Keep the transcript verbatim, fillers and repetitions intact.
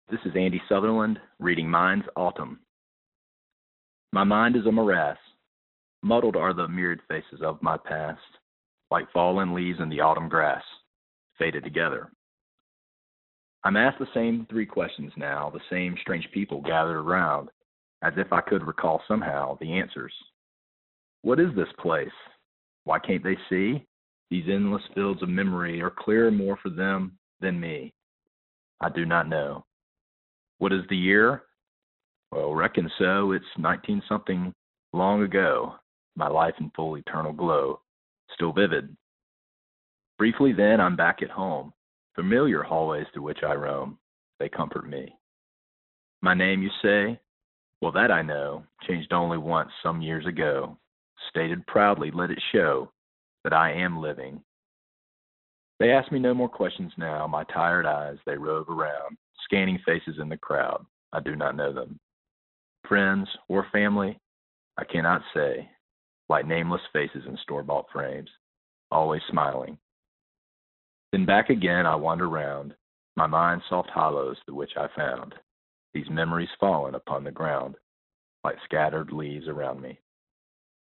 This is Andy Sutherland reading Mind's Autumn. My mind is a morass. Muddled are the myriad faces of my past, like fallen leaves in the autumn grass, faded together. I'm asked the same three questions now, the same strange people gathered around, as if I could recall somehow the answers. What is this place? Why can't they see? These endless fields of memory are clearer more for them than me. I do not know. What is the year? Well, reckon so. It's nineteen something long ago. My life in full eternal glow, still vivid. Briefly then, I'm back at home. Familiar hallways through which I roam. They comfort me. My name, you say? Well, that I know. Changed only once some years ago. Stated proudly, let it show that I am living. They ask me no more questions now. My tired eyes, they rove around, scanning faces in the crowd. I do not know them. Friends or family, I cannot say. Like nameless faces in store-bought frames, always smiling. Then back again I wander round, my mind's soft hollows through which I found these memories fallen upon the ground, like scattered leaves around me.